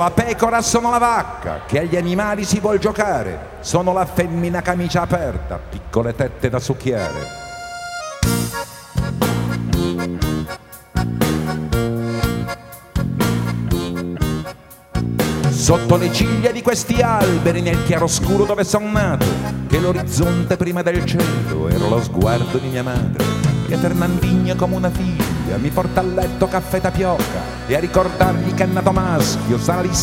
La pecora sono la vacca che agli animali si vuol giocare, sono la femmina camicia aperta, piccole tette da succhiare. Sotto le ciglia di questi alberi, nel chiaroscuro dove son nato, che l'orizzonte prima del cielo era lo sguardo di mia madre, che Fernandinha come una figlia mi porta a letto caffè tapioca e a ricordargli che è nato maschio sarà lì